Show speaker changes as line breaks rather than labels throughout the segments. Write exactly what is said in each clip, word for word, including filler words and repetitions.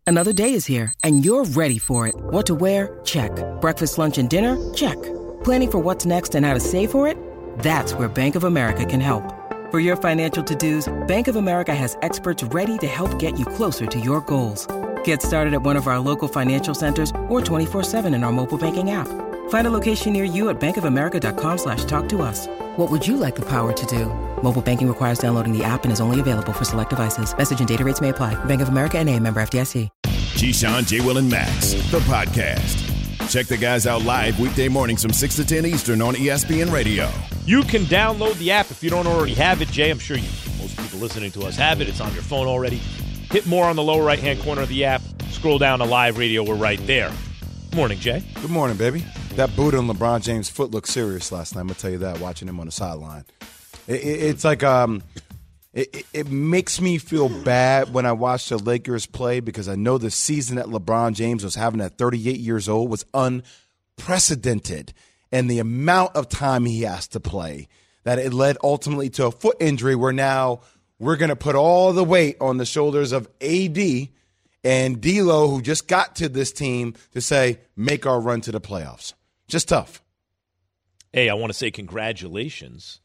Another day is here, and you're ready for it. What to wear? Check. Breakfast, lunch, and dinner? Check. Planning for what's next and how to save for it? That's where Bank of America can help. For your financial to-dos, Bank of America has experts ready to help get you closer to your goals. Get started at one of our local financial centers or twenty-four seven in our mobile banking app. Find a location near you at bankofamerica.com slash talk to us. What would you like the power to do? Mobile banking requires downloading the app and is only available for select devices. Message and data rates may apply. Bank of America N A, member F D I C.
Keyshawn, J. Will, and Max, the podcast. Check the guys out live weekday mornings from six to ten Eastern on E S P N Radio.
You can download the app if you don't already have it, Jay. I'm sure you, most people listening to us have it. It's on your phone already. Hit more on the lower right-hand corner of the app. Scroll down to live radio. We're right there. Morning, Jay.
Good morning, baby. That boot on LeBron James' foot looked serious last night. I'm going to tell you that, watching him on the sideline. It, it, it's like um, it, it, it makes me feel bad when I watch the Lakers play because I know the season that LeBron James was having at thirty-eight years old was unprecedented. And the amount of time he has to play, that it led ultimately to a foot injury where now we're going to put all the weight on the shoulders of A D and D'Lo, who just got to this team, to say, make our run to the playoffs. Just tough.
Hey, I want to say congratulations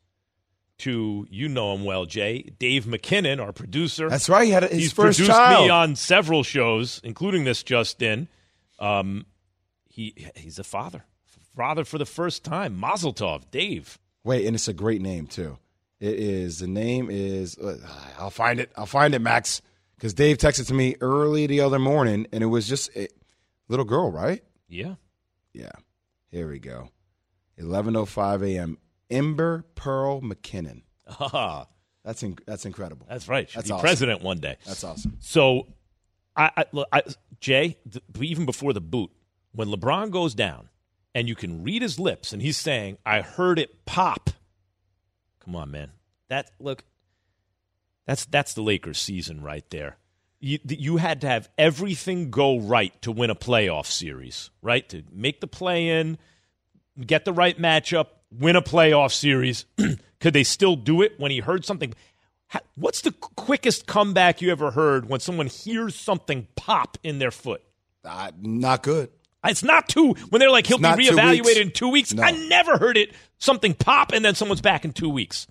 to, you know him well, Jay, Dave McKinnon, our producer.
That's right. He had his
He's
first
produced
child.
me on several shows, including this just in. Um, he He's a father. Father for the first time. Mazel tov, Dave.
Wait, and it's a great name, too. It is, the name is, uh, I'll find it. I'll find it, Max. Because Dave texted to me early the other morning, and it was just a little girl, right?
Yeah.
Yeah. Here we go. eleven oh five a.m. Ember Pearl McKinnon.
Ah,
that's in, that's incredible.
That's right. Should
That's
be
awesome.
president one day.
That's awesome.
So, I, I, look, I Jay, the, even before the boot, when LeBron goes down, and you can read his lips, and he's saying, I heard it pop. Come on, man. That look, that's that's the Lakers season right there. You, you had to have everything go right to win a playoff series, right? To make the play-in, get the right matchup, win a playoff series. Could they still do it when he heard something? What's the quickest comeback you ever heard when someone hears something pop in their foot?
Uh, not good.
It's not two. When they're like, he'll
It's
be
not two
reevaluated
weeks.
in two weeks.
No.
I never heard it. Something pop, and then someone's back in two weeks.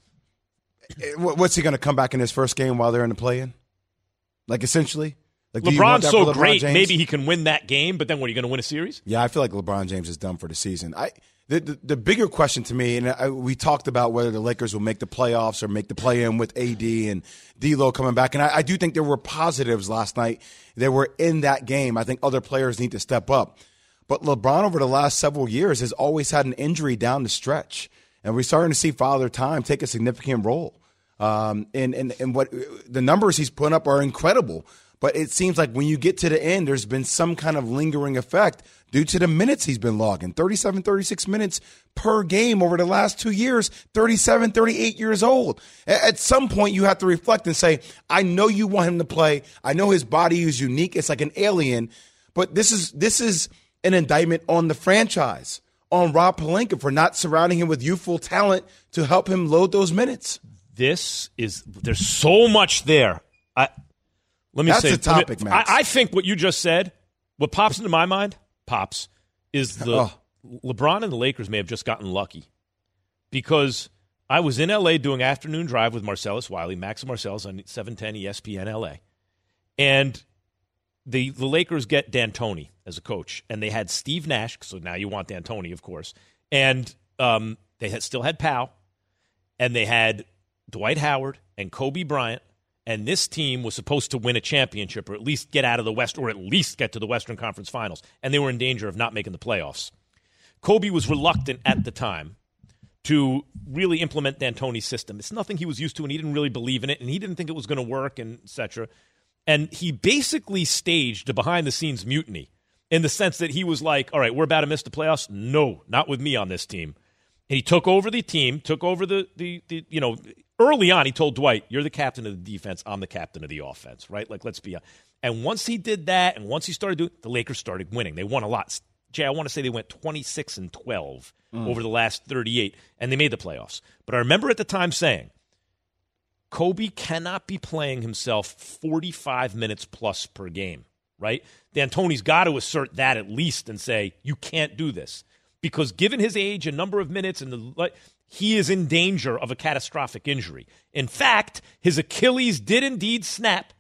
What's he going to come back in his first game while they're in the play-in? Like, essentially? Like, do you want
LeBron's
that
so
for LeBron
great,
James?
maybe he can win that game, but then what, are you going to win a series?
Yeah, I feel like LeBron James is done for the season. I the, the, the bigger question to me, and I, we talked about whether the Lakers will make the playoffs or make the play-in with A D and D'Lo coming back, and I, I do think there were positives last night that were in that game. I think other players need to step up. But LeBron over the last several years has always had an injury down the stretch, and we're starting to see Father Time take a significant role. Um, and, and, and what the numbers he's putting up are incredible. But it seems like when you get to the end, there's been some kind of lingering effect due to the minutes he's been logging. thirty-seven, thirty-six minutes per game over the last two years, thirty-seven, thirty-eight years old. At some point, you have to reflect and say, I know you want him to play. I know his body is unique. It's like an alien. But this is this is an indictment on the franchise, on Rob Pelinka for not surrounding him with youthful talent to help him load those minutes.
This is – there's so much there. I Let me
That's
say –
the topic,
me,
Max.
I, I think what you just said, what pops into my mind, pops, is the
Oh.
LeBron and the Lakers may have just gotten lucky because I was in L A doing afternoon drive with Marcellus Wiley, Max and Marcellus on seven ten E S P N L A, and the the Lakers get D'Antoni as a coach, and they had Steve Nash, so now you want D'Antoni, of course, and um, they had still had Powell, and they had Dwight Howard and Kobe Bryant, and this team was supposed to win a championship or at least get out of the West or at least get to the Western Conference Finals, and they were in danger of not making the playoffs. Kobe was reluctant at the time to really implement D'Antoni's system. It's nothing he was used to, and he didn't really believe in it, and he didn't think it was going to work, and et cetera. And he basically staged a behind-the-scenes mutiny in the sense that he was like, all right, we're about to miss the playoffs. No, not with me on this team. And he took over the team, took over the, the, the you know, early on he told Dwight, you're the captain of the defense, I'm the captain of the offense, right? Like, let's be honest. And once he did that, and once he started doing the Lakers started winning. They won a lot. Jay, I want to say they went twenty-six and twelve mm. over the last thirty-eight, and they made the playoffs. But I remember at the time saying, Kobe cannot be playing himself forty-five minutes plus per game, right? D'Antoni's got to assert that at least and say, you can't do this. Because given his age and number of minutes, and the he is in danger of a catastrophic injury. In fact, his Achilles did indeed snap.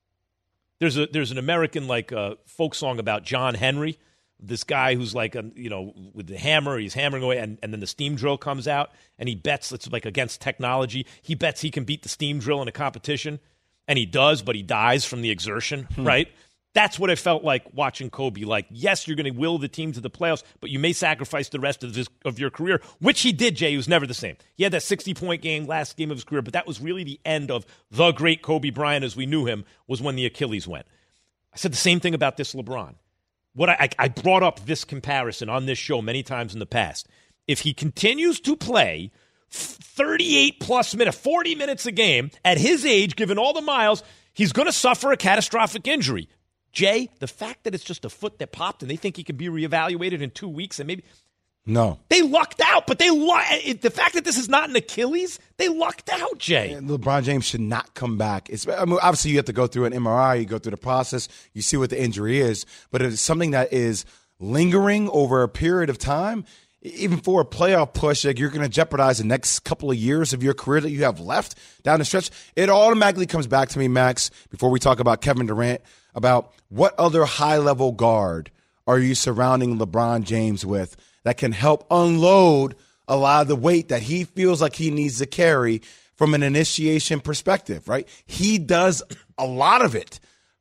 There's a there's an American like uh, folk song about John Henry, this guy who's like a, you know with the hammer, he's hammering away, and, and then the steam drill comes out, and he bets it's like against technology. He bets he can beat the steam drill in a competition, and he does, but he dies from the exertion, hmm. right? That's what it felt like watching Kobe. Like, yes, you're going to will the team to the playoffs, but you may sacrifice the rest of his, of your career, which he did, Jay. He was never the same. He had that sixty-point game, last game of his career, but that was really the end of the great Kobe Bryant as we knew him, was when the Achilles went. I said the same thing about this LeBron. What I, I brought up this comparison on this show many times in the past. If he continues to play thirty-eight plus minutes, forty minutes a game, at his age, given all the miles, he's going to suffer a catastrophic injury. Jay, the fact that it's just a foot that popped and they think he can be reevaluated in two weeks and maybe
no,
they lucked out. But they the fact that this is not an Achilles, they lucked out. Jay,
and LeBron James should not come back. It's, I mean, obviously, you have to go through an M R I, you go through the process, you see what the injury is. But it's something that is lingering over a period of time. Even for a playoff push, like you're going to jeopardize the next couple of years of your career that you have left down the stretch. It automatically comes back to me, Max, before we talk about Kevin Durant, about what other high-level guard are you surrounding LeBron James with that can help unload a lot of the weight that he feels like he needs to carry from an initiation perspective, right? He does a lot of it.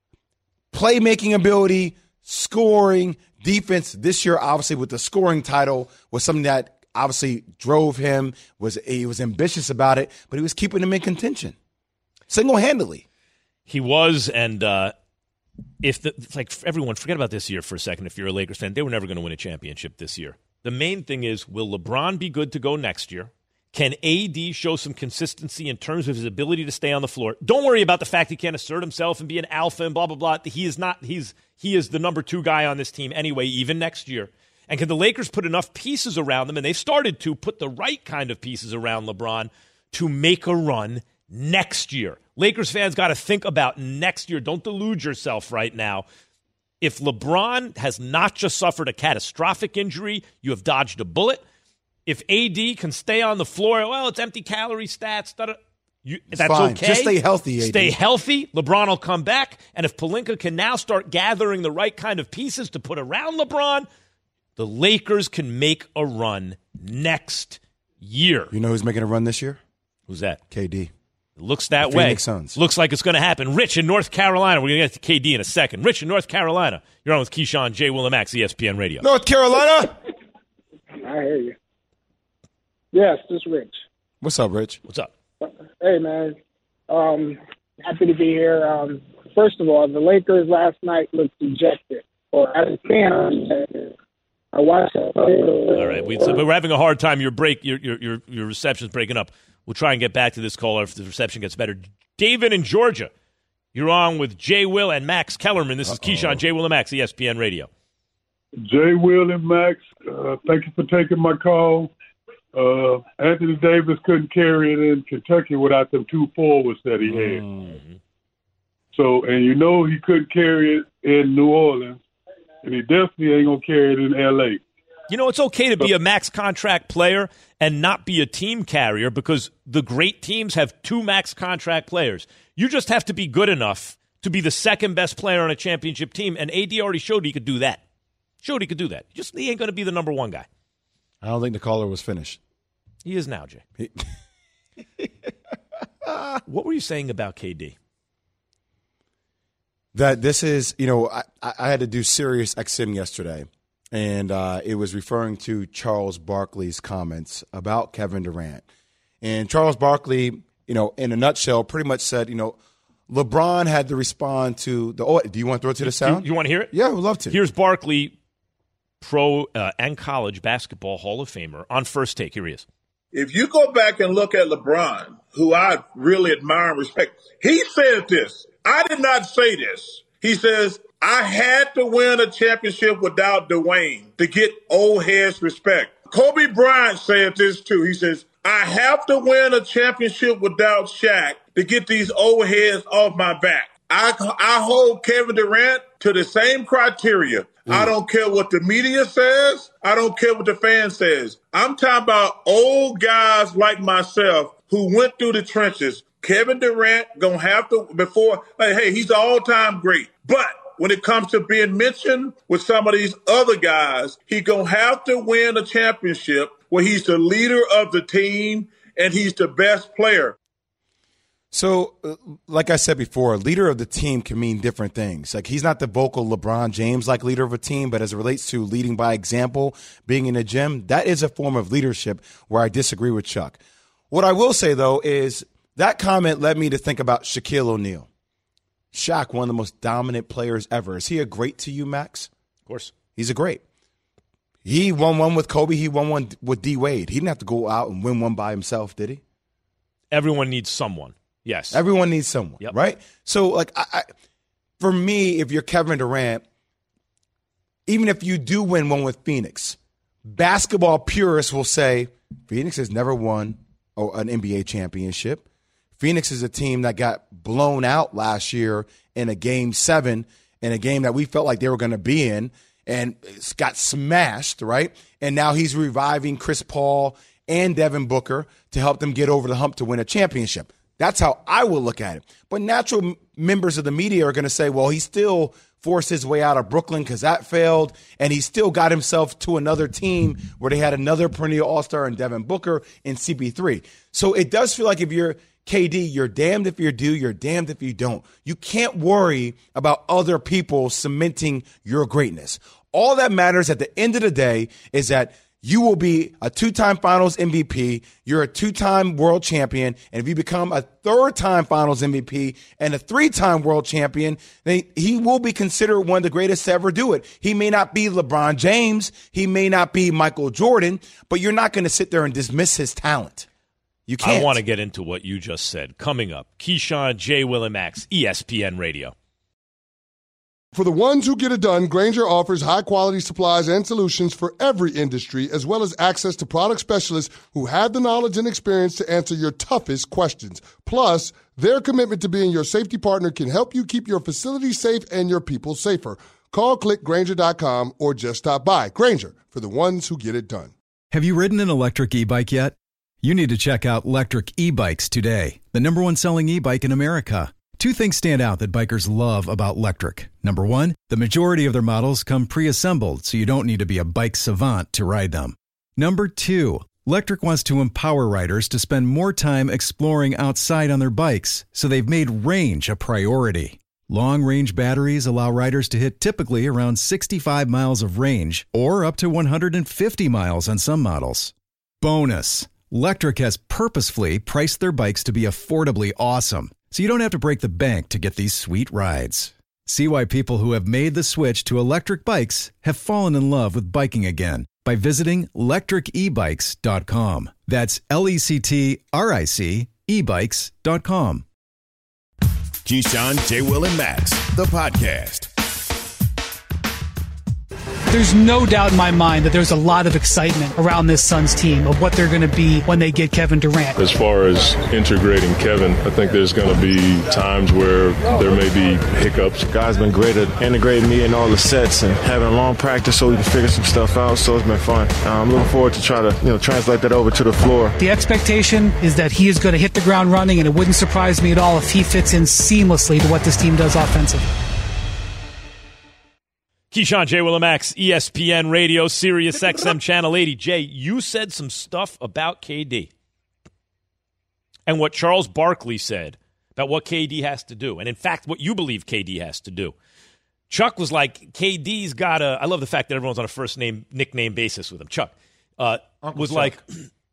Playmaking ability, scoring, defense. This year, obviously, with the scoring title was something that obviously drove him. Was he was ambitious about it, but he was keeping him in contention single-handedly.
He was, and uh, if the like everyone, forget about this year for a second. If you're a Lakers fan, they were never going to win a championship this year. The main thing is, will LeBron be good to go next year? Can A D show some consistency in terms of his ability to stay on the floor? Don't worry about the fact he can't assert himself and be an alpha and blah, blah, blah. He is not, he's, he is the number two guy on this team anyway, even next year. And can the Lakers put enough pieces around them, and they've started to put the right kind of pieces around LeBron to make a run next year? Lakers fans got to think about next year. Don't delude yourself right now. If LeBron has not just suffered a catastrophic injury, you have dodged a bullet. If A D can stay on the floor, well, it's empty calorie stats. You, that's
fine.
okay.
Just stay healthy, A D.
Stay healthy. LeBron will come back. And if Pelinka can now start gathering the right kind of pieces to put around LeBron, the Lakers can make a run next year.
You know who's making a run this year?
Who's that?
K D.
It looks that
the
way.
Phoenix Suns.
Looks like it's going to happen. Rich in North Carolina. We're going to get to K D in a second. Rich in North Carolina. You're on with Keyshawn, J. Willimax, E S P N Radio.
North Carolina.
I hear you. Yes, this is Rich.
What's up, Rich?
What's up?
Hey, man. Um, happy to be here. Um, first of all, the Lakers last night looked dejected. Or as a fan, I watched it.
All right. We, so we're having a hard time. Your break, your, your, your, your reception's breaking up. We'll try and get back to this caller if the reception gets better. David in Georgia. You're on with Jay Will and Max Kellerman. This is Uh-oh. Keyshawn, J. Will and Max, E S P N Radio.
Jay Will and Max, uh, thank you for taking my call. Uh, Anthony Davis couldn't carry it in Kentucky without them two forwards that he had. Mm-hmm. So, and you know he couldn't carry it in New Orleans, and he definitely ain't going to carry it in L A.
You know, it's okay to be a max contract player and not be a team carrier because the great teams have two max contract players. You just have to be good enough to be the second best player on a championship team, and A D already showed he could do that. Showed he could do that. Just he ain't going to be the number one guy.
I don't think the caller was finished.
He is now, Jay. He- what were you saying about K D?
That this is, you know, I, I had to do Sirius X M yesterday, and uh, it was referring to Charles Barkley's comments about Kevin Durant. And Charles Barkley, you know, in a nutshell, pretty much said, you know, LeBron had to respond to the oh, – do you want to throw it to the sound?
You, you want to hear it?
Yeah, I would love to.
Here's Barkley, pro uh, and college basketball Hall of Famer, on First Take. Here he is.
If you go back and look at LeBron, who I really admire and respect, he said this. I did not say this. He says, I had to win a championship without Dwayne to get old heads respect. Kobe Bryant said this too. He says, I have to win a championship without Shaq to get these old heads off my back. I, I hold Kevin Durant to the same criteria. Mm. I don't care what the media says. I don't care what the fan says. I'm talking about old guys like myself who went through the trenches. Kevin Durant gonna have to, before, like, hey, he's an all-time great. But when it comes to being mentioned with some of these other guys, he gonna have to win a championship where he's the leader of the team and he's the best player.
So, uh, like I said before, leader of the team can mean different things. Like, he's not the vocal LeBron James-like leader of a team, but as it relates to leading by example, being in the gym, that is a form of leadership where I disagree with Chuck. What I will say, though, is that comment led me to think about Shaquille O'Neal. Shaq, one of the most dominant players ever. Is he a great to you, Max?
Of course.
He's a great. He won one with Kobe. He won one with D. Wade. He didn't have to go out and win one by himself, did he?
Everyone needs someone. Yes.
Everyone needs someone,
yep.
right? So, like, I, I, for me, if you're Kevin Durant, even if you do win one with Phoenix, basketball purists will say Phoenix has never won an N B A championship. Phoenix is a team that got blown out last year in a game seven, in a game that we felt like they were going to be in, and got smashed, right? And now he's reviving Chris Paul and Devin Booker to help them get over the hump to win a championship. That's how I will look at it. But natural m- members of the media are going to say, well, he still forced his way out of Brooklyn because that failed, and he still got himself to another team where they had another perennial all-star in Devin Booker and C P three. So it does feel like if you're K D, you're damned if you do, you're damned if you don't. You can't worry about other people cementing your greatness. All that matters at the end of the day is that you will be a two-time Finals M V P. You're a two-time world champion. And if you become a third-time Finals M V P and a three-time world champion, then he will be considered one of the greatest to ever do it. He may not be LeBron James. He may not be Michael Jordan. But you're not going to sit there and dismiss his talent. You can't.
I want to get into what you just said. Coming up, Keyshawn, J. Will, and Max, E S P N Radio.
For the ones who get it done, Grainger offers high-quality supplies and solutions for every industry, as well as access to product specialists who have the knowledge and experience to answer your toughest questions. Plus, their commitment to being your safety partner can help you keep your facility safe and your people safer. Call click Grainger dot com or just stop by. Grainger, for the ones who get it done.
Have you ridden an electric e-bike yet? You need to check out Lectric E-Bikes today, the number one selling e-bike in America. Two things stand out that bikers love about Lectric. Number one, the majority of their models come pre-assembled, so you don't need to be a bike savant to ride them. Number two, Lectric wants to empower riders to spend more time exploring outside on their bikes, so they've made range a priority. Long-range batteries allow riders to hit typically around sixty-five miles of range, or up to one hundred fifty miles on some models. Bonus, Lectric has purposefully priced their bikes to be affordably awesome, so you don't have to break the bank to get these sweet rides. See why people who have made the switch to electric bikes have fallen in love with biking again by visiting lectric e bikes dot com. That's L E C T R I C e bikes dot com.
Keyshawn, J. Will, and Max, the podcast.
There's no doubt in my mind that there's a lot of excitement around this Suns team of what they're going to be when they get Kevin Durant.
As far as integrating Kevin, I think there's going to be times where there may be hiccups.
Guys been great at integrating me in all the sets and having a long practice so we can figure some stuff out, so it's been fun. I'm looking forward to try to you know translate that over to the floor.
The expectation is that he is going to hit the ground running, and it wouldn't surprise me at all if he fits in seamlessly to what this team does offensively.
Keyshawn, J. Will, and Max, E S P N Radio, Sirius X M Channel eighty. Jay, you said some stuff about K D and what Charles Barkley said about what K D has to do, and in fact, what you believe K D has to do. Chuck was like, K D's got a – I love the fact that everyone's on a first-name, nickname basis with him. Chuck uh, was Chuck. like,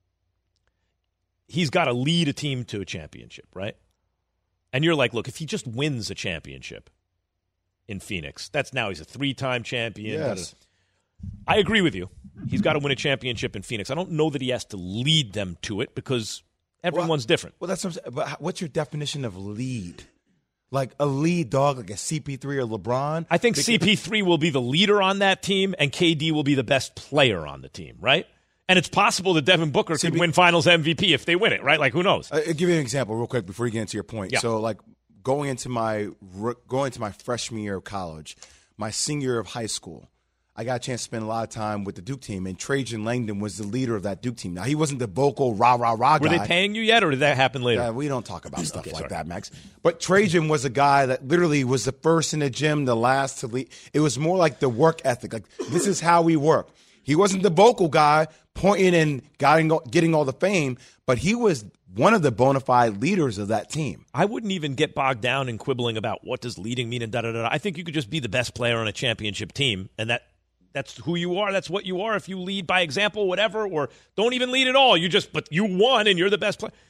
he's got to lead a team to a championship, right? And you're like, look, if he just wins a championship – in Phoenix. That's now he's a three-time champion.
Yes.
I agree with you. He's got to win a championship in Phoenix. I don't know that he has to lead them to it because everyone's
well,
different.
Well, that's what I'm saying. But what's your definition of lead? Like a lead dog, like a C P three or LeBron?
I think because C P three will be the leader on that team, and K D will be the best player on the team, right? And it's possible that Devin Booker C P- could win Finals M V P if they win it, right? Like, who knows?
I'll give you an example real quick before you get into your point.
Yeah.
So, like, going into my going into my freshman year of college, my senior year of high school, I got a chance to spend a lot of time with the Duke team, and Trajan Langdon was the leader of that Duke team. Now, he wasn't the vocal rah, rah, rah guy.
Were they paying you yet, or did that happen later?
Yeah, we don't talk about stuff
okay,
like
sorry.
that, Max. But Trajan was a guy that literally was the first in the gym, the last to lead. It was more like the work ethic. Like, this is how we work. He wasn't the vocal guy pointing and getting, getting all the fame, but he was one of the bona fide leaders of that team.
I wouldn't even get bogged down in quibbling about what does leading mean and da-da-da-da. I think you could just be the best player on a championship team, and that that's who you are. That's what you are. If you lead by example, whatever, or don't even lead at all, you just, but you won and you're the best player.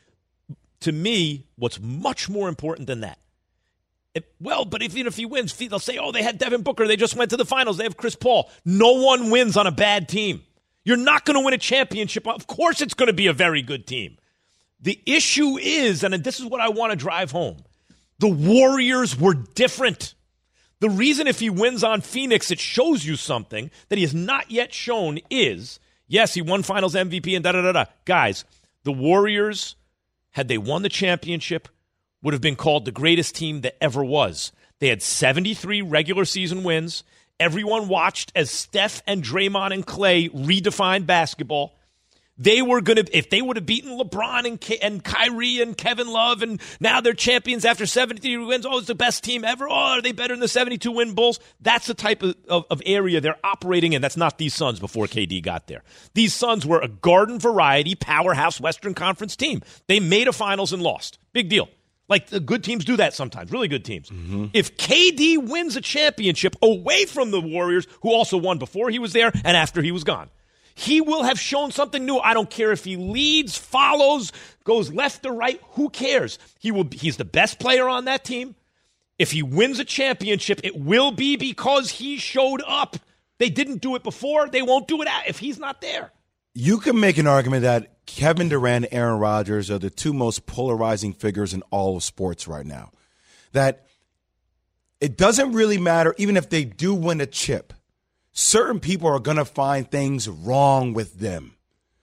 To me, what's much more important than that, It, well, but if, even if he wins, they'll say, oh, they had Devin Booker. They just went to the finals. They have Chris Paul. No one wins on a bad team. You're not going to win a championship. Of course it's going to be a very good team. The issue is, and this is what I want to drive home, the Warriors were different. The reason if he wins on Phoenix, it shows you something that he has not yet shown is, yes, he won finals M V P and da-da-da-da. Guys, the Warriors, had they won the championship, would have been called the greatest team that ever was. They had seventy-three regular season wins. Everyone watched as Steph and Draymond and Clay redefined basketball. They were going to, if they would have beaten LeBron and, K- and Kyrie and Kevin Love, and now they're champions after seventy-three wins. Oh, it's the best team ever. Oh, are they better than the seventy-two win Bulls? That's the type of, of, of area they're operating in. That's not these Suns before K D got there. These Suns were a garden variety powerhouse Western Conference team. They made a finals and lost. Big deal. Like, the good teams do that sometimes, really good teams. Mm-hmm. If K D wins a championship away from the Warriors, who also won before he was there and after he was gone, he will have shown something new. I don't care if he leads, follows, goes left or right. Who cares? He will. He's the best player on that team. If he wins a championship, it will be because he showed up. They didn't do it before. They won't do it if he's not there.
You can make an argument that Kevin Durant and Aaron Rodgers are the two most polarizing figures in all of sports right now. That it doesn't really matter, even if they do win a chip. Certain people are going to find things wrong with them.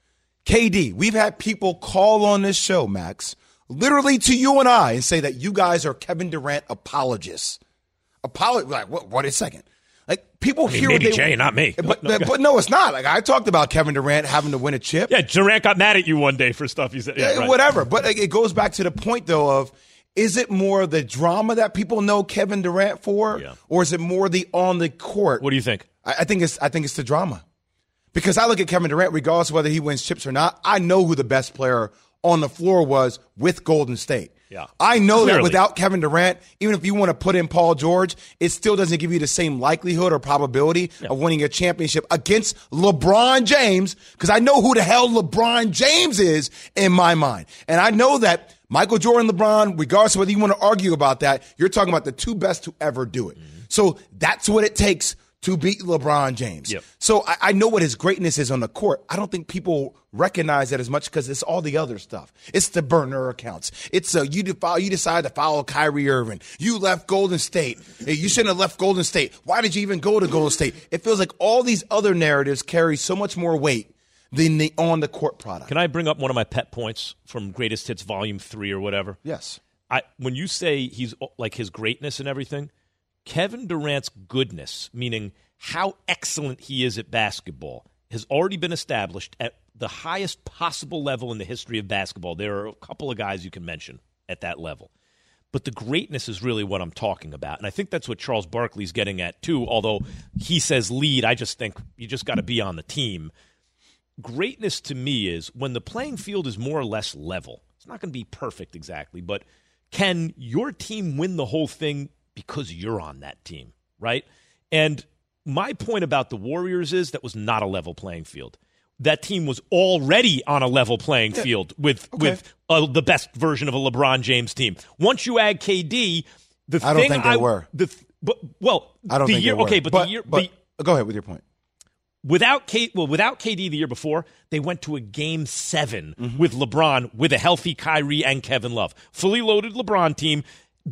K D, we've had people call on this show, Max, literally to you and I, and say that you guys are Kevin Durant apologists. Apolo- like, what, what a second. Like, people
I mean,
hear
maybe
what they
Jay, not me.
But no, but no, it's not. Like, I talked about Kevin Durant having to win a chip.
Yeah, Durant got mad at you one day for stuff he said. Yeah,
yeah,
right.
Whatever. But like, it goes back to the point, though, of is it more the drama that people know Kevin Durant for, yeah. or is it more the on the court?
What do you think?
I, I think it's I think it's the drama. Because I look at Kevin Durant, regardless of whether he wins chips or not, I know who the best player on the floor was with Golden State.
Yeah.
I know
Clearly.
that without Kevin Durant, even if you want to put in Paul George, it still doesn't give you the same likelihood or probability yeah. of winning a championship against LeBron James, because I know who the hell LeBron James is in my mind. And I know that Michael Jordan, LeBron, regardless of whether you want to argue about that, you're talking about the two best to ever do it. Mm-hmm. So that's what it takes to beat LeBron James. Yep. So I, I know what his greatness is on the court. I don't think people recognize that as much because it's all the other stuff. It's the burner accounts. It's uh, you, defile, you decide to follow Kyrie Irving. You left Golden State. You shouldn't have left Golden State. Why did you even go to Golden State? It feels like all these other narratives carry so much more weight than the on-the-court product.
Can I bring up one of my pet points from Greatest Hits Volume three or whatever?
Yes.
I When you say he's like his greatness and everything, Kevin Durant's goodness, meaning how excellent he is at basketball, has already been established at the highest possible level in the history of basketball. There are a couple of guys you can mention at that level. But the greatness is really what I'm talking about. And I think that's what Charles Barkley's getting at too, although he says lead. I just think you just got to be on the team. Greatness to me is when the playing field is more or less level. It's not going to be perfect exactly, but can your team win the whole thing because you're on that team, right? And my point about the Warriors is that was not a level playing field. That team was already on a level playing yeah. field with okay. with uh, the best version of a LeBron James team. Once you add K D, the
I
thing
don't think they
I,
were.
The, but well,
I don't
the
think
year,
they were.
Okay, but,
but
the year.
But,
the,
go ahead with your point.
Without K, well, without K D the year before, they went to a game seven mm-hmm. with LeBron, with a healthy Kyrie and Kevin Love, fully loaded LeBron team.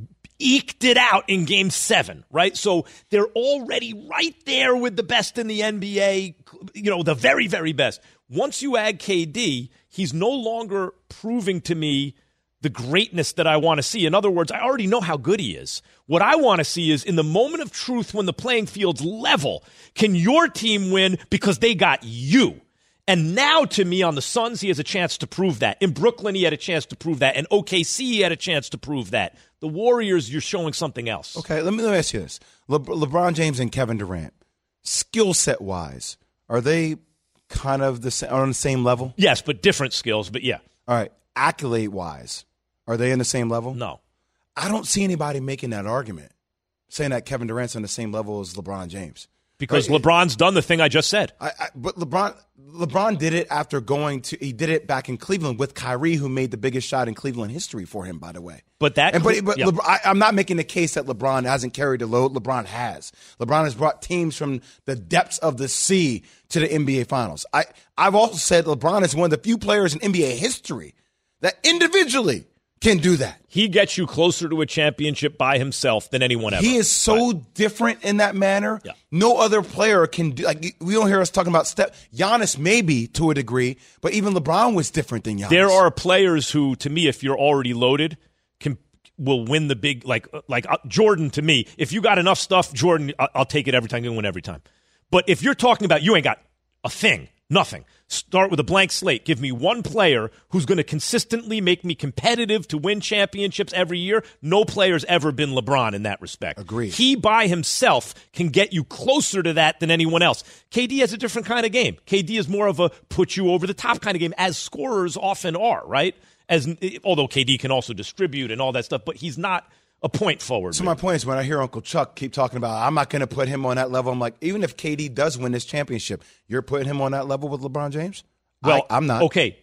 Eked it out in game seven, right? So they're already right there with the best in the N B A, you know, the very, very best. Once you add K D, he's no longer proving to me the greatness that I want to see. In other words, I already know how good he is. What I want to see is in the moment of truth when the playing field's level, can your team win because they got you? And now, to me, on the Suns, he has a chance to prove that. In Brooklyn, he had a chance to prove that. In O K C, he had a chance to prove that. The Warriors, you're showing something else.
Okay, let me, let me ask you this. Le- LeBron James and Kevin Durant, skill set-wise, are they kind of the sa- on the same level?
Yes, but different skills, but yeah.
All right, accolade-wise, are they in the same level?
No.
I don't see anybody making that argument, saying that Kevin Durant's on the same level as LeBron James.
Because right. LeBron's done the thing I just said.
I, I, but LeBron LeBron did it after going to – he did it back in Cleveland with Kyrie, who made the biggest shot in Cleveland history for him, by the way.
But that
and, – But, but
yeah.
LeBron, I, I'm not making the case that LeBron hasn't carried the load. LeBron has. LeBron has brought teams from the depths of the sea to the N B A Finals. I, I've also said LeBron is one of the few players in N B A history that individually – can do that.
He gets you closer to a championship by himself than anyone ever.
He is so
but,
different in that manner.
Yeah.
No other player can do. Like we don't hear us talking about Steph. Giannis maybe to a degree, but even LeBron was different than Giannis.
There are players who, to me, if you're already loaded, can will win the big. Like like uh, Jordan. To me, if you got enough stuff, Jordan, I'll, I'll take it every time. You win every time. But if you're talking about you ain't got a thing, nothing. Start with a blank slate. Give me one player who's going to consistently make me competitive to win championships every year. No player's ever been LeBron in that respect.
Agreed.
He by himself can get you closer to that than anyone else. K D has a different kind of game. K D is more of a put you over the top kind of game, as scorers often are, right? As although K D can also distribute and all that stuff, but he's not a point forward.
So my point is, when I hear Uncle Chuck keep talking about, I'm not going to put him on that level, I'm like, even if K D does win this championship, you're putting him on that level with LeBron James?
Well,
I, I'm not.
Okay.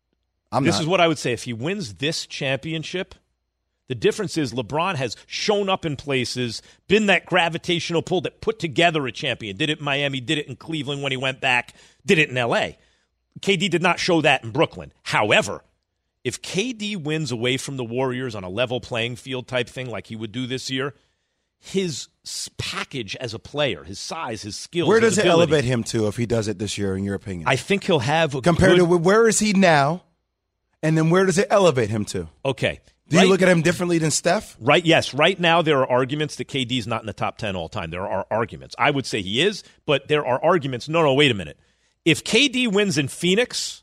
I'm
this
not.
is what I would say. If he wins this championship, the difference is LeBron has shown up in places, been that gravitational pull that put together a champion. Did it in Miami, did it in Cleveland when he went back, did it in L A. K D did not show that in Brooklyn. However, if K D wins away from the Warriors on a level playing field type thing like he would do this year, his package as a player, his size, his skills,
where does
his
it
ability,
elevate him to if he does it this year, in your opinion?
I think he'll have a
compared
good,
to where is he now, and then where does it elevate him to?
Okay.
Do
right,
you look at him differently than Steph?
Right, yes. Right now there are arguments that K D's not in the top ten all time. There are arguments. I would say he is, but there are arguments. No, no, wait a minute. If K D wins in Phoenix,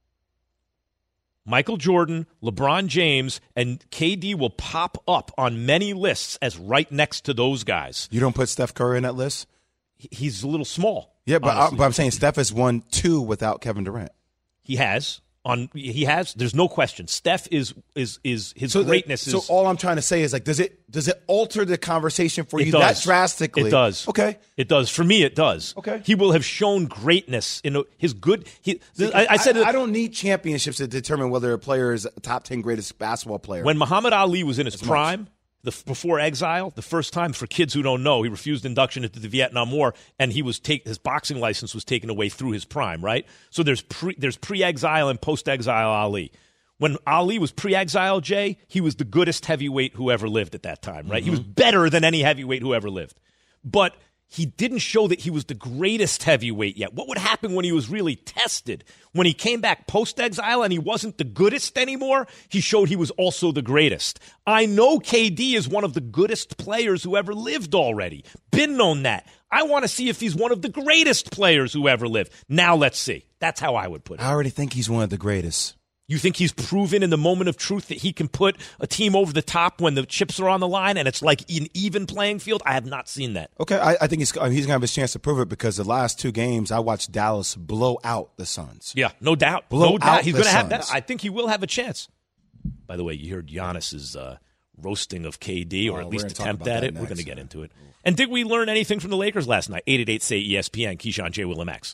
Michael Jordan, LeBron James, and K D will pop up on many lists as right next to those guys.
You don't put Steph Curry in that list?
He's a little small.
Yeah, but, I, but I'm saying Steph has won two without Kevin Durant.
He has. On he has. There's no question. Steph is is is his
so
greatness
the,
is.
So all I'm trying to say is like, does it does it alter the conversation for you
does.
that drastically?
It does.
Okay.
It does. For me, it does.
Okay.
He will have shown greatness in his good. He,
See,
I, I said
I, I don't need championships to determine whether a player is a top ten greatest basketball player.
When Muhammad Ali was in his
As
prime.
Much.
The, before exile, the first time, for kids who don't know, he refused induction into the Vietnam War, and he was take, his boxing license was taken away through his prime, right? So there's pre, there's pre-exile and post-exile Ali. When Ali was pre-exile, Jay, he was the goodest heavyweight who ever lived at that time, right? Mm-hmm. He was better than any heavyweight who ever lived. But he didn't show that he was the greatest heavyweight yet. What would happen when he was really tested? When he came back post-exile and he wasn't the goodest anymore, he showed he was also the greatest. I know K D is one of the goodest players who ever lived already. Been known that. I want to see if he's one of the greatest players who ever lived. Now let's see. That's how I would put it.
I already think he's one of the greatest.
You think he's proven in the moment of truth that he can put a team over the top when the chips are on the line and it's like an even playing field? I have not seen that.
Okay, I, I think he's, he's going to have his chance to prove it because the last two games I watched Dallas blow out the Suns.
Yeah, no doubt.
Blow
no doubt.
out
He's
the
going to have
Suns.
that. I think he will have a chance. By the way, you heard Giannis's uh, roasting of K D, or
oh,
at least attempt
at
it.
Next.
We're going to get into it. And did we learn anything from the Lakers last night? eight eight eight, say E S P N, Keyshawn, J. Will, and Max.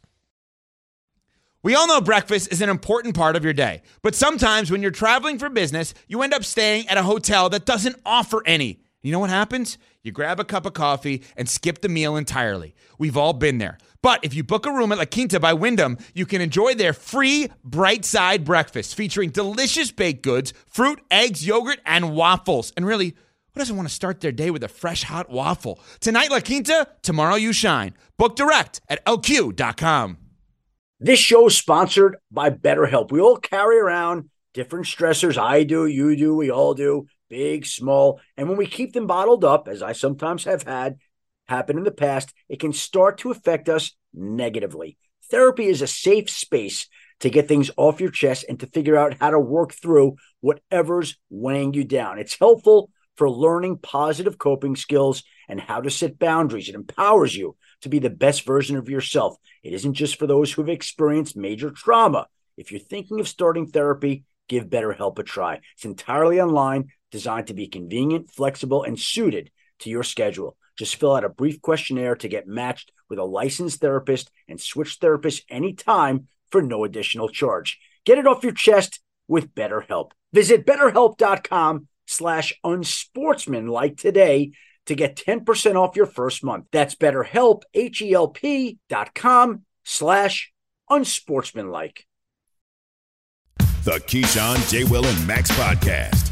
We all know breakfast is an important part of your day, but sometimes when you're traveling for business, you end up staying at a hotel that doesn't offer any. You know what happens? You grab a cup of coffee and skip the meal entirely. We've all been there. But if you book a room at La Quinta by Wyndham, you can enjoy their free Bright Side breakfast featuring delicious baked goods, fruit, eggs, yogurt, and waffles. And really, who doesn't want to start their day with a fresh, hot waffle? Tonight, La Quinta, tomorrow you shine. Book direct at L Q dot com.
This show is sponsored by BetterHelp. We all carry around different stressors. I do, you do, we all do, big, small. And when we keep them bottled up, as I sometimes have had happen in the past, it can start to affect us negatively. Therapy is a safe space to get things off your chest and to figure out how to work through whatever's weighing you down. It's helpful for learning positive coping skills and how to set boundaries. It empowers you to be the best version of yourself. It isn't just for those who have experienced major trauma. If you're thinking of starting therapy, give BetterHelp a try. It's entirely online, designed to be convenient, flexible, and suited to your schedule. Just fill out a brief questionnaire to get matched with a licensed therapist and switch therapists anytime for no additional charge. Get it off your chest with BetterHelp. Visit BetterHelp.com slash unsportsmanlike today to get ten percent off your first month. That's BetterHelp, H-E-L-P dot com slash unsportsmanlike.
The Keyshawn, J. Will, and Max podcast.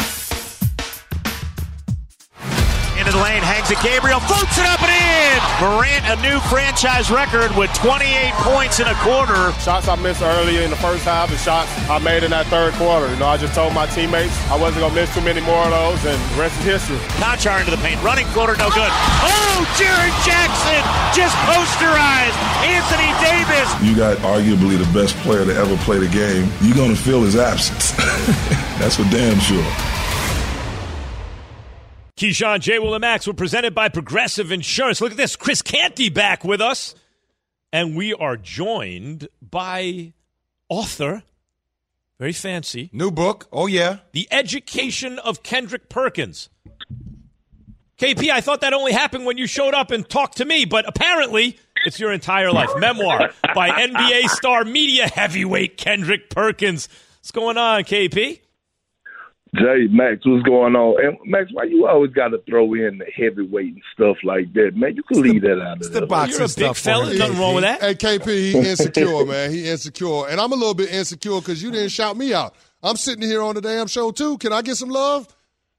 Into the lane, hangs it, Gabriel, floats it up and in! Morant, a new franchise record with twenty-eight points in a quarter.
Shots I missed earlier in the first half and shots I made in that third quarter. You know, I just told my teammates I wasn't going to miss too many more of those, and the rest is history.
Conchar into the paint, running floater, no good. Oh, Jaren Jackson just posterized Anthony Davis.
You got arguably the best player to ever play the game. You're going to feel his absence. That's for damn sure.
Keyshawn, J. Will, and Max were presented by Progressive Insurance. Look at this. Chris Canty back with us. And we are joined by author, very fancy.
New book. Oh, yeah.
The Education of Kendrick Perkins. K P, I thought that only happened when you showed up and talked to me, but apparently it's your entire life. Memoir by N B A star media heavyweight Kendrick Perkins. What's going on, K P?
Jay, Max, what's going on? And Max, why you always got to throw in the heavyweight and stuff like that, man? You can leave that out of there.
You're a big fella. Nothing wrong with that.
Hey, K P, he insecure, man. He insecure. And I'm a little bit insecure because you didn't shout me out. I'm sitting here on the damn show, too. Can I get some love?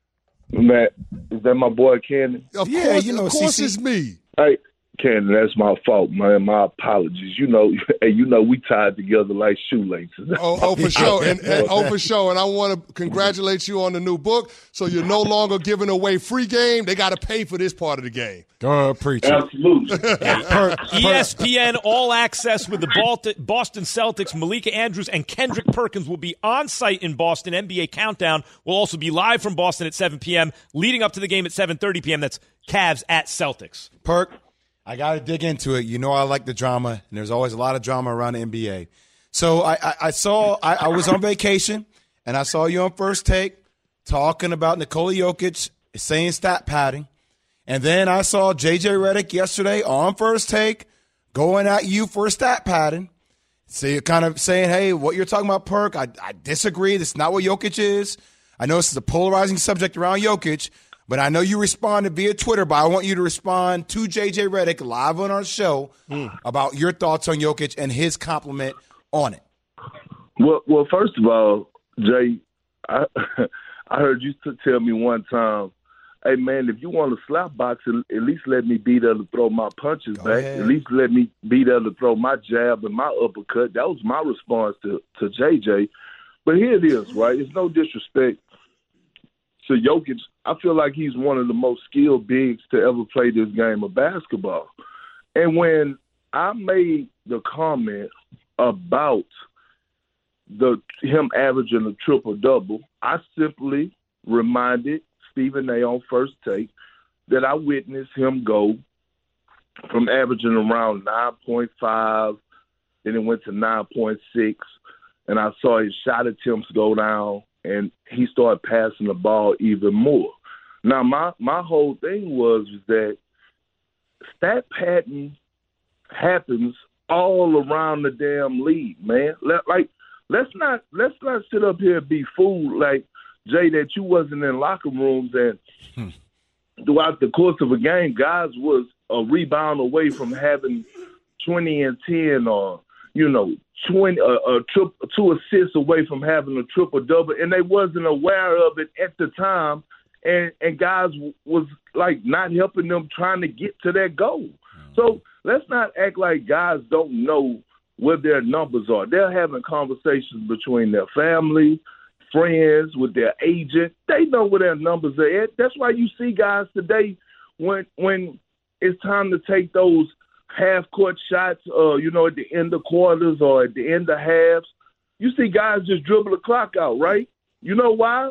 Matt, is that my boy, Cannon?
Of yeah, course, you know, of course C C. It's me.
Hey, Cannon, that's my fault, man. My apologies. You know, hey, you know, we tied together like shoelaces.
Oh, oh for sure, and, and oh for sure. And I want to congratulate you on the new book. So you're no longer giving away free game. They got to pay for this part of the game.
Go preach it.
Absolutely.
E S P N All Access with the Boston Celtics. Malika Andrews and Kendrick Perkins will be on site in Boston. N B A Countdown will also be live from Boston at seven p.m. leading up to the game at seven thirty p.m. That's Cavs at Celtics.
Perk. I got to dig into it. You know I like the drama, and there's always a lot of drama around the N B A. So I, I, I saw I, I was on vacation, and I saw you on First Take talking about Nikola Jokic saying stat padding. And then I saw J J Redick yesterday on First Take going at you for stat padding. So you're kind of saying, hey, what you're talking about, Perk, I, I disagree. That's not what Jokic is. I know this is a polarizing subject around Jokic, but I know you responded via Twitter, but I want you to respond to J J Redick live on our show mm. about your thoughts on Jokic and his compliment on it.
Well, well, first of all, Jay, I, I heard you tell me one time, hey, man, if you want to slap box, at least let me be there to throw my punches Go back. Ahead. At least let me be there to throw my jab and my uppercut. That was my response to, to J J. But here it is, right? It's no disrespect to Jokic. I feel like he's one of the most skilled bigs to ever play this game of basketball. And when I made the comment about the him averaging a triple-double, I simply reminded Stephen A. on First Take that I witnessed him go from averaging around nine point five, then it went to nine point six, and I saw his shot attempts go down, and he started passing the ball even more. Now, my, my whole thing was that stat padding happens all around the damn league, man. Let, like, let's not let's not sit up here and be fooled like, Jay, that you wasn't in locker rooms and hmm. throughout the course of a game, guys was a rebound away from having twenty and ten or, you know, twenty, uh, a trip, two assists away from having a triple-double, and they wasn't aware of it at the time, and, and guys was, like, not helping them trying to get to that goal. Mm. So let's not act like guys don't know what their numbers are. They're having conversations between their family, friends, with their agent. They know where their numbers are at. That's why you see guys today when when it's time to take those half-court shots, uh, you know, at the end of quarters or at the end of halves. You see guys just dribble the clock out, right? You know why?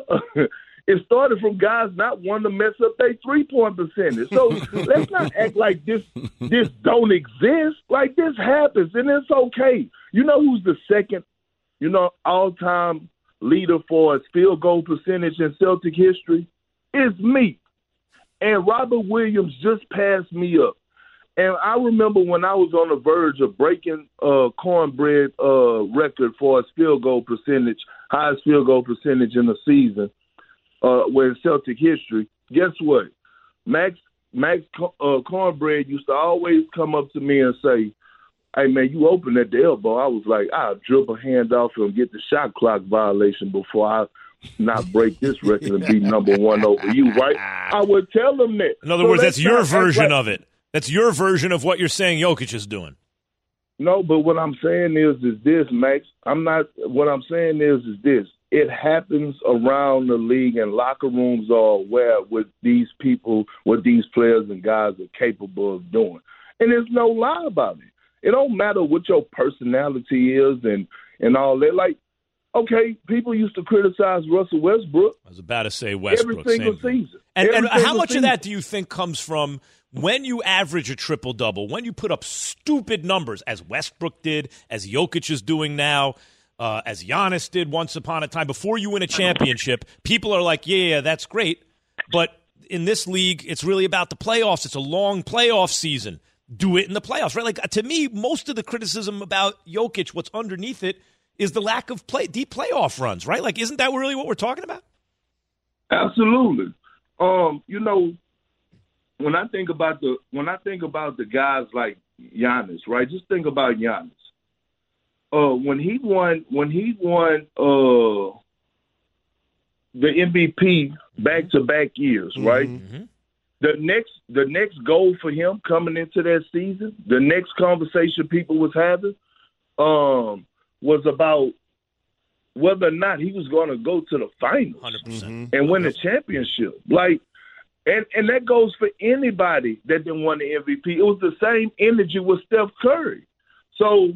It started from guys not wanting to mess up their three-point percentage. So let's not act like this this don't exist. Like, this happens, and it's okay. You know who's the second, you know, all-time leader for its field goal percentage in Celtic history? It's me. And Robert Williams just passed me up. And I remember when I was on the verge of breaking uh, Cornbread uh, record for its field goal percentage, highest field goal percentage in the season, uh, with Celtic history. Guess what? Max Max uh, Cornbread used to always come up to me and say, "Hey, man, you open at the elbow." I was like, "I'll dribble a hand off and get the shot clock violation before I not break this record and be number one over you," right? I would tell them that.
In other
So
words, that's your
not act
version
like-
of it. That's your version of what you're saying Jokic is doing.
No, but what I'm saying is, is this, Max. I'm not. What I'm saying is, is this. It happens around the league, and locker rooms are aware what these people, what these players and guys are capable of doing. And there's no lie about it. It don't matter what your personality is and and all that. Like, okay, people used to criticize Russell Westbrook.
I was about to say Westbrook.
Every single
same thing.
season.
And,
Every
and how
single
much
season.
of that do you think comes from when you average a triple-double, when you put up stupid numbers, as Westbrook did, as Jokic is doing now, uh, as Giannis did once upon a time, before you win a championship, people are like, yeah, yeah, that's great. But in this league, it's really about the playoffs. It's a long playoff season. Do it in the playoffs, right? Like, to me, most of the criticism about Jokic, what's underneath it, is the lack of play, deep playoff runs, right? Like, isn't that really what we're talking about?
Absolutely. Um, you know, when I think about the when I think about the guys like Giannis, right? Just think about Giannis. Uh, when he won, when he won uh, the M V P back to back years, right?
Mm-hmm.
The next the next goal for him coming into that season, the next conversation people was having, um, was about whether or not he was going to go to the finals
one hundred percent
and win the championship. Like, and, and that goes for anybody that didn't win the M V P. It was the same energy with Steph Curry. So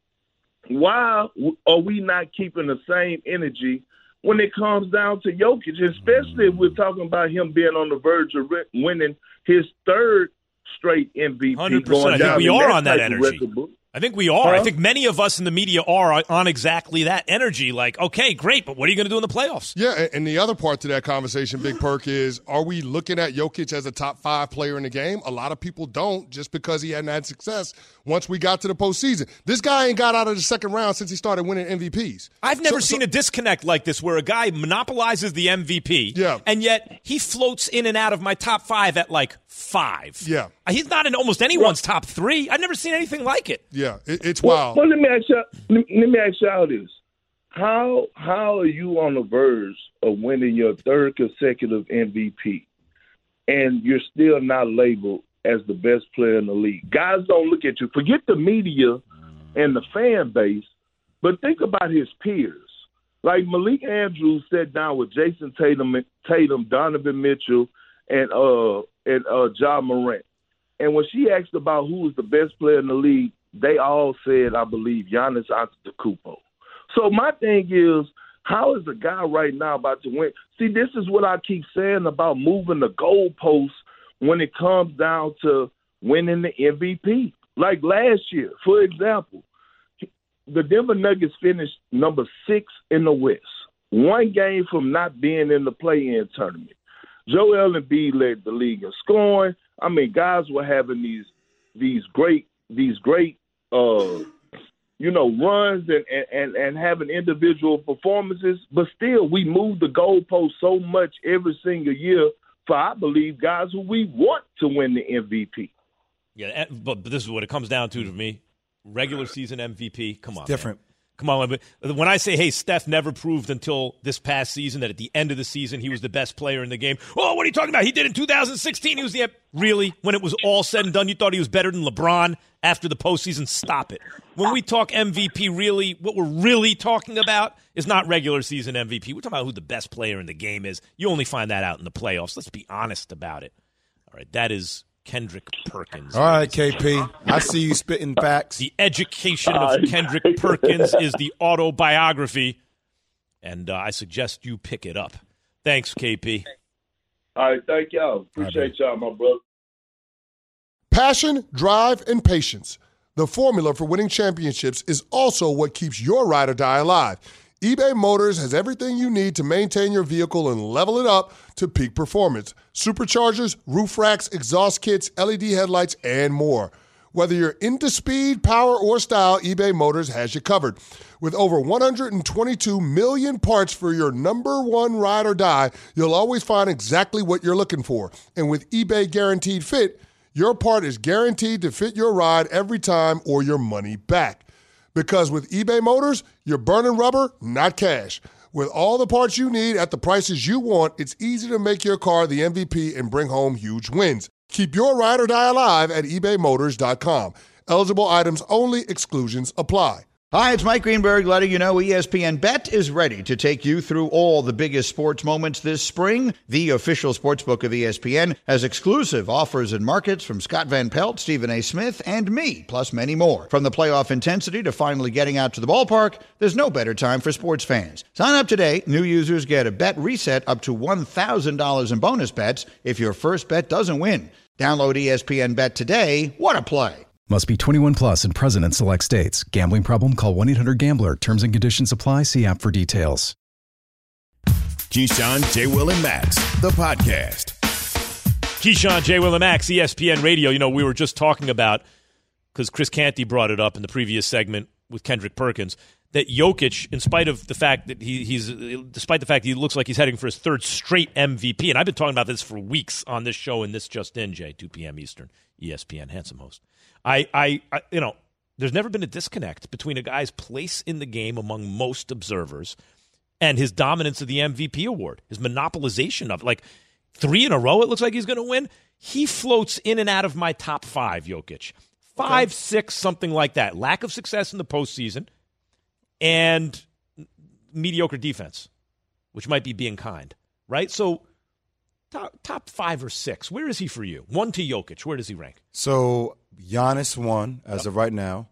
why are we not keeping the same energy when it comes down to Jokic, especially if we're talking about him being on the verge of re- winning his third straight M V P?
one hundred percent.
Going
I think
down
we
in
are
that
on that
type of
energy.
record book.
I think we are. I
Huh?
think many of us in the media are on exactly that energy. Like, okay, great, but what are you going to do in the playoffs?
Yeah, and- and the other part to that conversation, Big Perk, is are we looking at Jokic as a top five player in the game? A lot of people don't, just because he hadn't had success once we got to the postseason. This guy ain't got out of the second round since he started winning M V Ps.
I've never
So-
seen a disconnect like this where a guy monopolizes the M V P,
Yeah.
and yet he floats in and out of my top five at like five.
Yeah.
He's not in almost anyone's top three. I've never seen anything like it.
Yeah, it, it's
Well,
wild.
well, let me ask you. Let me, let me ask y'all this: How how are you on the verge of winning your third consecutive M V P, and you're still not labeled as the best player in the league? Guys don't look at you. Forget the media and the fan base, but think about his peers. Like Malik Andrews sat down with Jason Tatum, Tatum, Donovan Mitchell, and uh and uh Ja Morant. And when she asked about who was the best player in the league, they all said, I believe, Giannis Antetokounmpo. So my thing is, how is a guy right now about to win? See, this is what I keep saying about moving the goalposts when it comes down to winning the M V P. Like last year, for example, the Denver Nuggets finished number six in the West, one game from not being in the play-in tournament. Joel Embiid led the league in scoring. I mean, guys were having these these great these great uh, you know runs and, and and having individual performances, but still we move the goalpost so much every single year for, I believe, guys who we want to win the M V P.
Yeah, but, but this is what it comes down to to me. Regular season M V P. Come on,
different.
man. Come on. When I say, hey, Steph never proved until this past season that at the end of the season he was the best player in the game. Oh, what are you talking about? He did in two thousand sixteen. He was the really, when it was all said and done, you thought he was better than LeBron after the postseason? Stop it. When we talk M V P, really, what we're really talking about is not regular season M V P. We're talking about who the best player in the game is. You only find that out in the playoffs. Let's be honest about it. All right, that is Kendrick Perkins.
All right, K P. I see you spitting facts.
The Education of Kendrick Perkins is the autobiography, and uh, I suggest you pick it up. Thanks, K P.
All right, thank y'all. Appreciate y'all, my brother.
Passion, drive, and patience. The formula for winning championships is also what keeps your ride or die alive. eBay Motors has everything you need to maintain your vehicle and level it up to peak performance. Superchargers, roof racks, exhaust kits, L E D headlights, and more. Whether you're into speed, power, or style, eBay Motors has you covered. With over one hundred twenty-two million parts for your number one ride or die, you'll always find exactly what you're looking for. And with eBay Guaranteed Fit, your part is guaranteed to fit your ride every time or your money back. Because with eBay Motors, you're burning rubber, not cash. With all the parts you need at the prices you want, it's easy to make your car the M V P and bring home huge wins. Keep your ride or die alive at ebay motors dot com. Eligible items only. Exclusions apply.
Hi, it's Mike Greenberg letting you know E S P N Bet is ready to take you through all the biggest sports moments this spring. The official sportsbook of E S P N has exclusive offers and markets from Scott Van Pelt, Stephen A. Smith, and me, plus many more. From the playoff intensity to finally getting out to the ballpark, there's no better time for sports fans. Sign up today. New users get a bet reset up to one thousand dollars in bonus bets if your first bet doesn't win. Download E S P N Bet today. What a play.
Must be twenty-one plus and present in select states. Gambling problem? Call one eight hundred gambler. Terms and conditions apply. See app for details.
Keyshawn, J. Will, and Max, the podcast.
Keyshawn, J. Will, and Max, E S P N Radio. You know, we were just talking about, because Chris Canty brought it up in the previous segment with Kendrick Perkins, that Jokic, in spite of the fact that he, he's, despite the fact he looks like he's heading for his third straight M V P, and I've been talking about this for weeks on this show, and this just in, Jay, two p.m. Eastern, E S P N, handsome host. I, I, I, you know, there's never been a disconnect between a guy's place in the game among most observers and his dominance of the M V P award, his monopolization of it. Like three in a row, it looks like he's going to win. He floats in and out of my top five, Jokic. Five, okay. six, something like that. Lack of success in the postseason and mediocre defense, which might be being kind, right? So top, top five or six, where is he for you? One to Jokic, where does he rank?
So Giannis one as yep. of right now.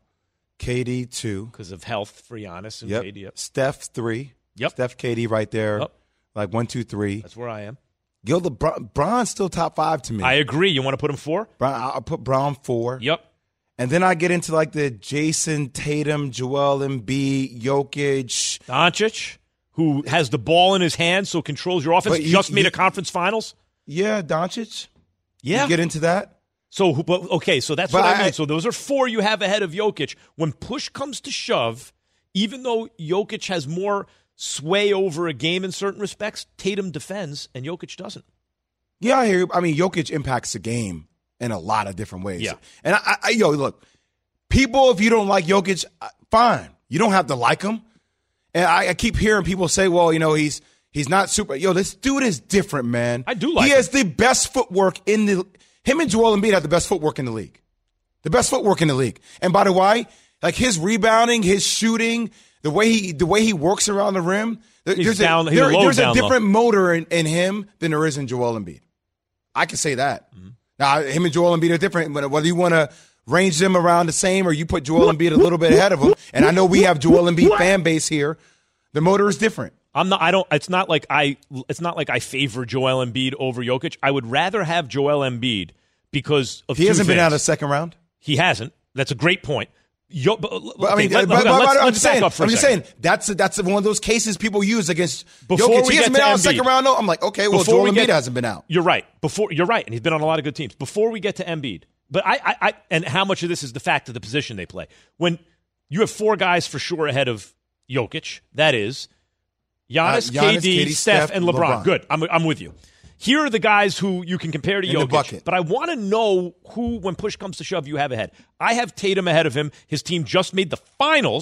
K D two.
Because of health for Giannis and
yep.
K D. Yep.
Steph three.
Yep.
Steph, K D right there.
Yep.
Like one, two, three.
That's where I am.
Gil, the Bron's still top five to me.
I agree. You want to put him four?
Bron, I'll put Bron four.
Yep.
And then I get into like the Jason Tatum, Joel Embiid, Jokic.
Doncic, who has the ball in his hands, so controls your offense, you, just made you, a conference finals.
Yeah, Doncic.
Yeah.
You get into that.
So, okay, so that's
but
what I, I mean.
I,
so those are four you have ahead of Jokic. When push comes to shove, even though Jokic has more sway over a game in certain respects, Tatum defends and Jokic doesn't.
Yeah, I hear you. I mean, Jokic impacts the game in a lot of different ways.
Yeah.
And, I, I, yo, look, people, if you don't like Jokic, fine. You don't have to like him. And I, I keep hearing people say, well, you know, he's he's not super. Yo, this dude is different, man.
I do like
He
him.
has the best footwork in the – him and Joel Embiid have the best footwork in the league. The best footwork in the league. And by the way, like his rebounding, his shooting, the way he the way he works around the rim,
he's
there's
down,
a,
he's
there,
low
there's
down
a different
low.
motor in, in him than there is in Joel Embiid. I can say that. Mm-hmm. Now, him and Joel Embiid are different. Whether you want to range them around the same or you put Joel Embiid a little bit ahead of him, and I know we have Joel Embiid fan base here, the motor is different.
I'm not. I don't. It's not like I. It's not like I favor Joel Embiid over Jokic. I would rather have Joel Embiid because of
he
two
hasn't
things.
been out of second round.
He hasn't. That's a great point. Yo, but,
but, I mean,
okay, let,
but, but,
let's,
but, I'm
let's
just saying.
I'm
just
second.
saying that's that's one of those cases people use against
Before
Jokic.
we
He hasn't
get
been
to
out of
Embiid.
second round. No, I'm like, okay, well,
Before
Joel
we
Embiid
get,
hasn't been out.
You're right. Before you're right, and he's been on a lot of good teams. Before we get to Embiid, but I, I, I, and how much of this is the fact of the position they play? When you have four guys for sure ahead of Jokic, that is Giannis,
uh, Giannis
K D,
K D,
Steph,
Steph,
and LeBron.
LeBron.
Good. I'm, I'm with you. Here are the guys who you can compare to
In the
Jokic.
bucket.
But I want to know who, when push comes to shove, you have ahead. I have Tatum ahead of him. His team just made the finals.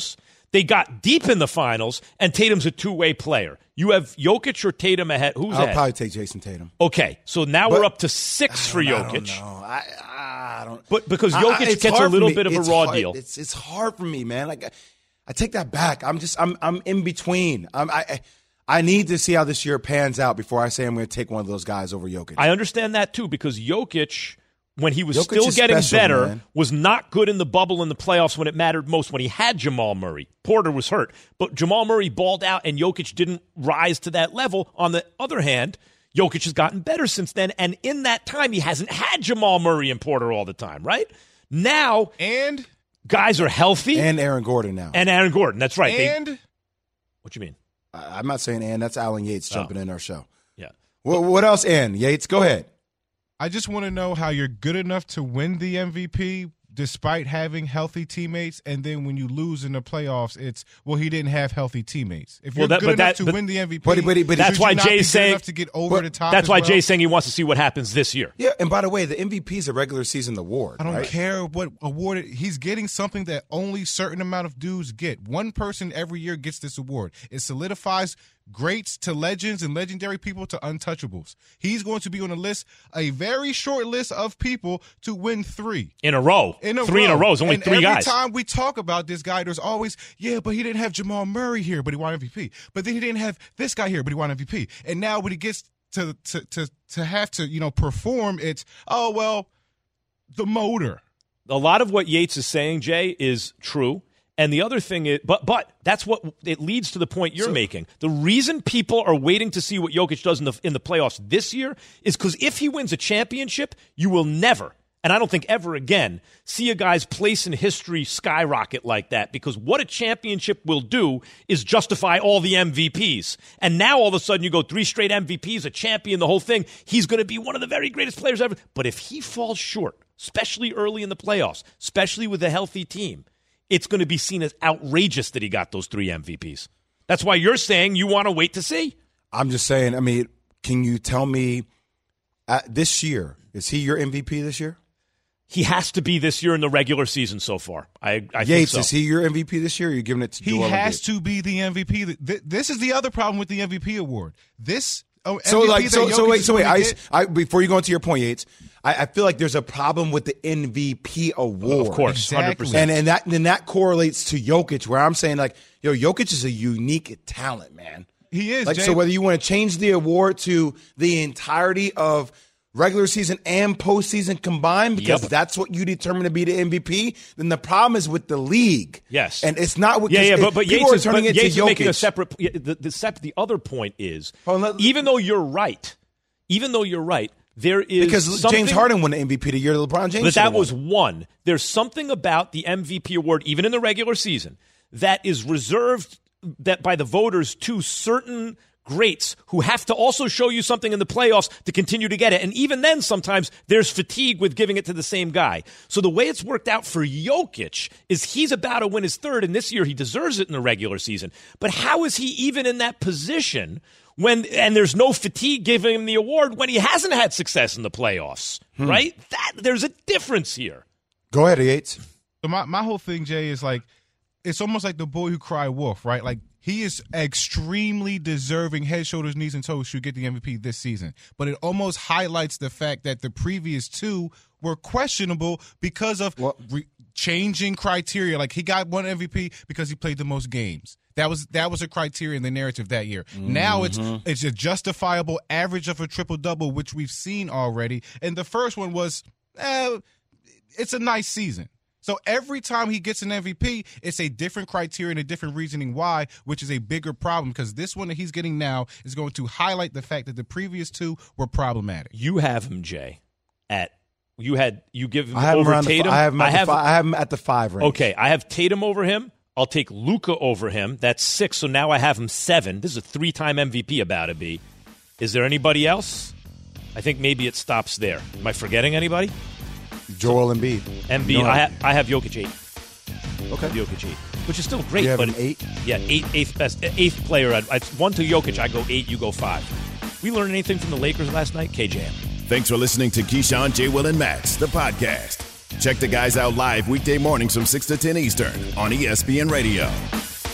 They got deep in the finals, and Tatum's a two-way player. You have Jokic or Tatum ahead. Who's
I'll
ahead?
probably take Jason Tatum.
Okay, so now
But-
we're up to six for
I don't
Jokic.
know. I, I don't.
But because
I-
Jokic
I- it's
gets a
hard for
little
me.
bit of a
It's
raw
hard.
deal.
It's it's hard for me, man. Like I, I take that back. I'm just I'm I'm in between. I'm, I I need to see how this year pans out before I say I'm going to take one of those guys over Jokic.
I understand that too, because Jokic, when he was
Jokic
still
is
getting
special,
better,
man.
was not good in the bubble in the playoffs when it mattered most, when he had Jamal Murray. Porter was hurt, but Jamal Murray balled out and Jokic didn't rise to that level. On the other hand, Jokic has gotten better since then, and in that time, he hasn't had Jamal Murray and Porter all the time, right? Now,
and
guys are healthy.
And Aaron Gordon now.
And Aaron Gordon, that's right. They-
And
what you mean?
I, I'm not saying and. That's Alan Yates jumping
Oh.
in our show.
Yeah.
What, what else, and Yates? Go ahead.
I just want to know how you're good enough to win the M V P despite having healthy teammates, and then when you lose in the playoffs, it's, well, he didn't have healthy teammates. If you're
Well, that-
good
but
enough
that-
to
but-
win the M V P,
But- but- but-
should
That's
you
why
not be
Jay's
good
saying
enough to get over
but
the top.
That's
as
why
well?
Jay's saying he wants to see what happens this year.
Yeah, and by the way, the M V P is a regular season award.
I don't
right?
care what award it, he's getting something that only certain amount of dudes get. One person every year gets this award. It solidifies greats to legends and legendary people to untouchables. He's going to be on a list, a very short list of people to win three.
In a row.
In a
three
row.
in a row is only
and
three
every
guys.
Every time we talk about this guy, there's always, yeah, but he didn't have Jamal Murray here, but he won M V P. But then he didn't have this guy here, but he won M V P. And now when he gets to to to to have to, you know, perform, it's, oh, well, the motor.
A lot of what Yates is saying, Jay, is true. And the other thing is, but but that's what it leads to the point you're
So-
making. The reason people are waiting to see what Jokic does in the in the playoffs this year is because if he wins a championship, you will never, and I don't think ever again, see a guy's place in history skyrocket like that. Because what a championship will do is justify all the M V Ps. And now all of a sudden you go three straight M V Ps, a champion, the whole thing. He's going to be one of the very greatest players ever. But if he falls short, especially early in the playoffs, especially with a healthy team, it's going to be seen as outrageous that he got those three M V Ps. That's why you're saying you want to wait to see.
I'm just saying, I mean, can you tell me uh, this year, is he your M V P this year?
He has to be this year in the regular season so far. I, I
Yates,
think so.
is he your M V P this year or are you giving it to
He
Joel
has
Embiid?
to be the M V P. Th- This is the other problem with the M V P award. This oh,
So
M V P
like
that
so so
Jokic
wait
is
so wait
gonna
I,
get-
I before you go into your point, Yates, I, I feel like there's a problem with the M V P award.
Of course, one hundred percent.
And and that then that correlates to Jokic, where I'm saying like, yo, Jokic is a unique talent, man.
He is.
Like
Jay.
so whether you want to change the award to the entirety of regular season and postseason combined, because
Yep.
that's what you determine to be the M V P, then the problem is with the league.
Yes.
And it's not with
Yeah, yeah,
it-
but, but
people
Yates
are
is,
turning
but
it
Yates
to
is making a
Jokic.
separate. yeah, The, the, sep- the other point is,
Hold on, let-
even though you're right, even though you're right, there is
Because
something,
James Harden won the M V P the year LeBron James.
But
should've
that was
won.
one. There's something about the M V P award, even in the regular season, that is reserved that by the voters to certain greats who have to also show you something in the playoffs to continue to get it. And even then, sometimes there's fatigue with giving it to the same guy. So the way it's worked out for Jokic is he's about to win his third, and this year he deserves it in the regular season. But how is he even in that position when, and there's no fatigue giving him the award when he hasn't had success in the playoffs,
Hmm.
right? That there's a difference here.
Go ahead, Yates.
So my, my whole thing, Jay, is like, it's almost like the boy who cried wolf, right? Like, he is extremely deserving, head, shoulders, knees, and toes should get the M V P this season. But it almost highlights the fact that the previous two were questionable because of re- changing criteria. Like, he got one M V P because he played the most games. That was that was a criteria in the narrative that year. Mm-hmm. Now it's it's a justifiable average of a triple-double, which we've seen already. And the first one was, eh, it's a nice season. So every time he gets an M V P, it's a different criteria and a different reasoning why, which is a bigger problem because this one that he's getting now is going to highlight the fact that the previous two were problematic.
You have him, Jay, at you had you give him
I have him
over
around the
Tatum.
fi- I have him at
I
the
have
fi- I have him at the five range.
Okay, I have Tatum over him. I'll take Luka over him. That's six. So now I have him seven. This is a three-time M V P about to be. Is there anybody else? I think maybe it stops there. Am I forgetting anybody?
Joel Embiid.
Embiid.
You know,
I, ha- I have Jokic eight.
Okay.
Jokic eight, which is still great.
You have
but
him eight?
Yeah, eight, eighth best, eighth player. I, I, one to Jokic, I go eight. You go five. We learned anything from the Lakers last night? K J M.
Thanks for listening to Keyshawn, J. Will, and Max, the podcast. Check the guys out live weekday mornings from six to ten Eastern on E S P N Radio.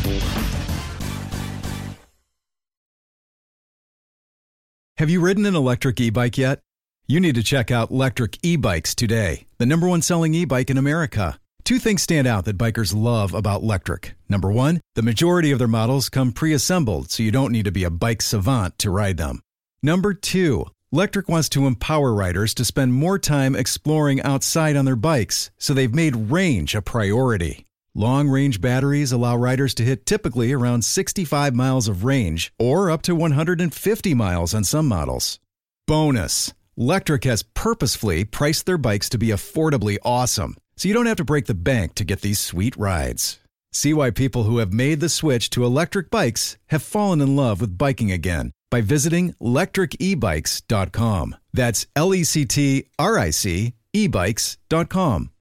Have you ridden an electric e-bike yet? You need to check out Lectric E-Bikes today, the number one selling e-bike in America. Two things stand out that bikers love about Lectric. Number one, the majority of their models come pre-assembled, so you don't need to be a bike savant to ride them. Number two, Lectric wants to empower riders to spend more time exploring outside on their bikes, so they've made range a priority. Long-range batteries allow riders to hit typically around sixty-five miles of range or up to one hundred fifty miles on some models. Bonus, Lectric has purposefully priced their bikes to be affordably awesome, so you don't have to break the bank to get these sweet rides. See why people who have made the switch to electric bikes have fallen in love with biking again by visiting lectric e bikes dot com. That's L E C T R I C e bikes dot com.